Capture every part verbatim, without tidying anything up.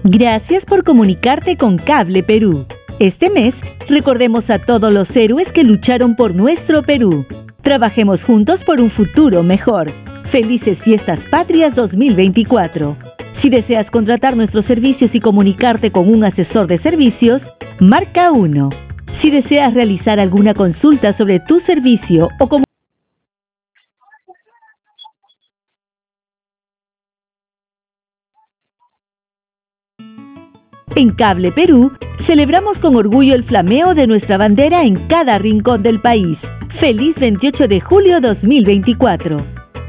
Gracias por comunicarte con Cable Perú. Este mes, recordemos a todos los héroes que lucharon por nuestro Perú. Trabajemos juntos por un futuro mejor. Felices Fiestas Patrias dos mil veinticuatro. Si deseas contratar nuestros servicios y comunicarte con un asesor de servicios, marca uno. Si deseas realizar alguna consulta sobre tu servicio o como En Cable Perú, celebramos con orgullo el flameo de nuestra bandera en cada rincón del país. ¡Feliz veintiocho de julio dos mil veinticuatro!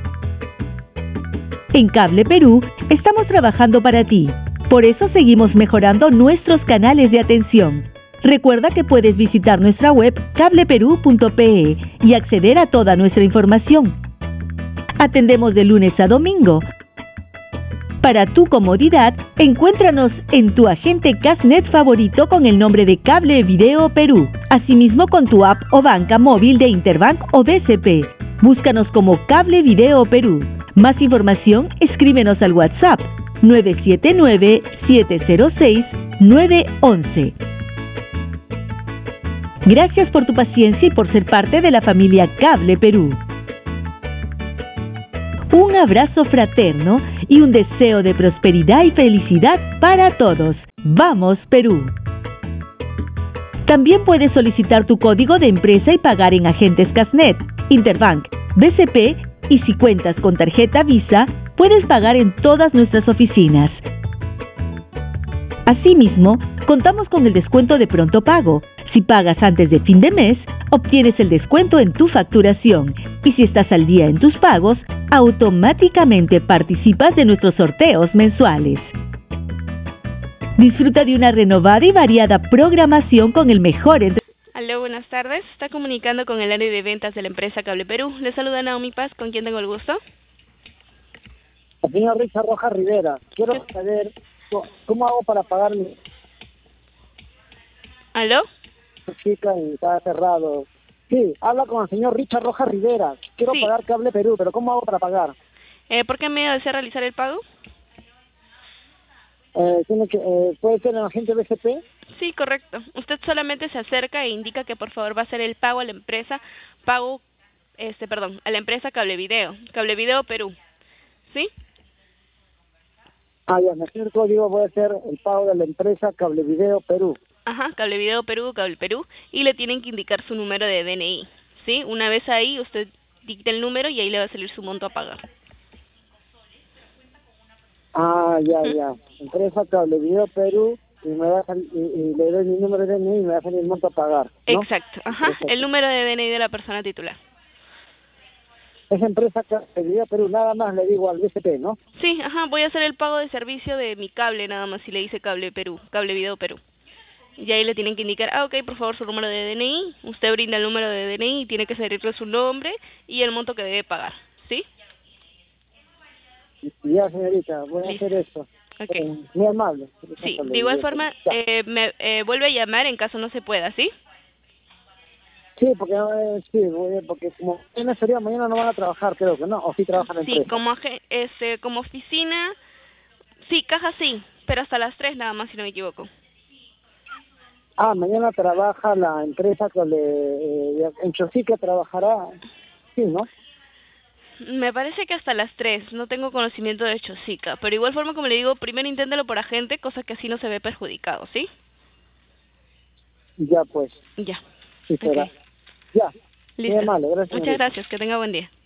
En Cable Perú, estamos trabajando para ti. Por eso seguimos mejorando nuestros canales de atención. Recuerda que puedes visitar nuestra web cable perú punto pe y acceder a toda nuestra información. Atendemos de lunes a domingo. Para tu comodidad, encuéntranos en tu agente Casnet favorito con el nombre de Cable Video Perú. Asimismo con tu app o banca móvil de Interbank o B C P. Búscanos como Cable Video Perú. Más información, escríbenos al WhatsApp nueve siete nueve, siete cero seis, nueve uno uno. Gracias por tu paciencia y por ser parte de la familia Cable Perú. Un abrazo fraterno y un deseo de prosperidad y felicidad para todos. ¡Vamos, Perú! También puedes solicitar tu código de empresa y pagar en agentes Casnet, Interbank, B C P y si cuentas con tarjeta Visa, puedes pagar en todas nuestras oficinas. Asimismo, contamos con el descuento de pronto pago. Si pagas antes de fin de mes, obtienes el descuento en tu facturación. Y si estás al día en tus pagos, automáticamente participas de nuestros sorteos mensuales. Disfruta de una renovada y variada programación con el mejor entre... Aló, buenas tardes. Está comunicando con el área de ventas de la empresa Cable Perú. Le saluda Naomi Paz, ¿con quién tengo el gusto? El señor Richard Rojas Rivera. Quiero saber cómo hago para pagar mi... ¿Aló? Chica y está cerrado. Sí, habla con el señor Richard Rojas Rivera. Quiero Sí. pagar Cable Perú, pero ¿cómo hago para pagar? Eh, ¿Por qué medio desea realizar el pago? Eh, tiene que, eh, ¿Puede ser en el agente B C P? Sí, correcto. Usted solamente se acerca e indica que por favor va a hacer el pago a la empresa, pago, este, perdón, a la empresa Cable Video, Cable Video Perú. ¿Sí? Ah, ya, me el código, voy a hacer el pago de la empresa Cable Video Perú. Ajá, Cable Video Perú, Cable Perú, y le tienen que indicar su número de D N I. ¿Sí? Una vez ahí, usted dicta el número y ahí le va a salir su monto a pagar. Ah, ya, ¿Mm? ya. Empresa Cable Video Perú y, me va a salir, y, y le doy mi número de D N I y me va a salir el monto a pagar, ¿no? Exacto, ajá, Perfecto. el número de D N I de la persona titular. Esa empresa Cable Video Perú, nada más le digo al B C P, ¿no? Sí, ajá, voy a hacer el pago de servicio de mi cable nada más si le dice Cable Perú, Cable Video Perú. Y ahí le tienen que indicar, ah, ok, por favor, su número de D N I. Usted brinda el número de D N I y tiene que salirle su nombre y el monto que debe pagar, ¿sí? Ya, señorita, voy a Listo. hacer eso. Ok. Eh, muy amable. Sí, de igual forma, Ya. eh, me eh, vuelve a llamar en caso no se pueda, ¿sí? Sí, porque eh, sí, voy a- porque como en ese día mañana no van a trabajar, creo que no, o sí trabajan en Sí, empresa. como, agen- este, como oficina, sí, caja sí, pero hasta las tres nada más si no me equivoco. Ah, mañana trabaja la empresa que le, eh, en Chosica trabajará, sí, ¿no? Me parece que hasta las tres, no tengo conocimiento de Chosica, pero igual forma como le digo, primero inténtalo por agente, cosa que así no se ve perjudicado, ¿sí? Ya pues, Ya. sí será. Ok. Ya, muy Listo. amable, gracias. Muchas señorita. gracias, que tenga buen día.